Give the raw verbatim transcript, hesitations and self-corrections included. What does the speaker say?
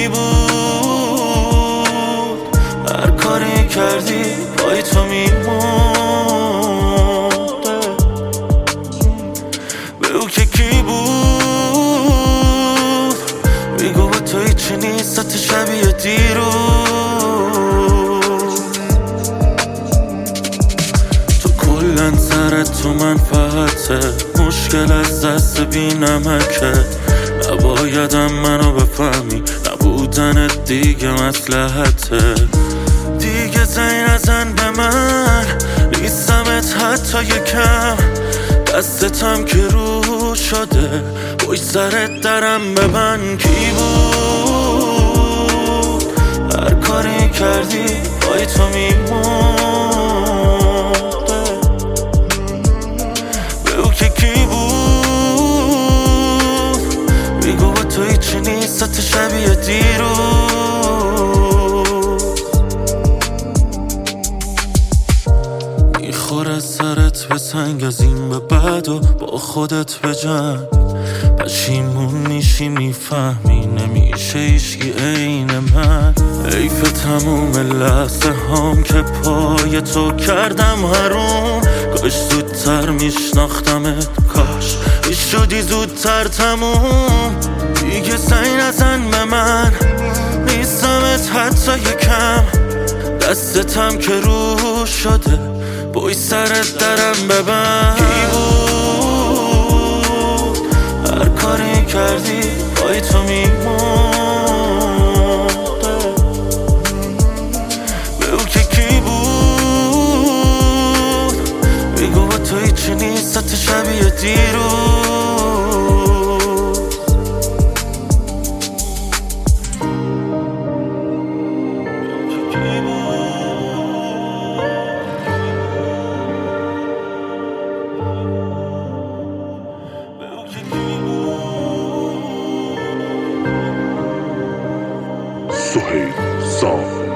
بود هر کاری کردی پای تو میمونده، به او که کی بود میگو با تو هیچی نیست حتی شبیه دیروز. تو کلن سرت تو منفعته، مشکل از دست بی نمکه، نبایدم منو بفهمی نبودنت دیگه مصلحته. دیگه زنگ نزن به من نیستمت حتی یکم، دستتم که رو شده پشت سرت درم ببند. کی بود هر کاری کردی پای تو میمونده، به او که کی بود میگو با تو هیچی نیست حتی شبیه دیروز. میخوره سرت به سنگ از این به بعد و با خودت به جنگ، پشیمون میشی میفهمی نمیشه ایشگی عین من. حیف تموم لحظه هام که پای تو کردم حروم، کاش زودتر میشناختمت، کاش میشدی زودتر تموم. دیگه سعی نزن به من نیستمت حتی یکم، دستتم که رو شده بای سرت درم ببند. کی بود هر کاری کردی پای تو میمونده، به او که کی بود میگو با تو هیچی نیست حتی شبیه دیروز. سهیل سام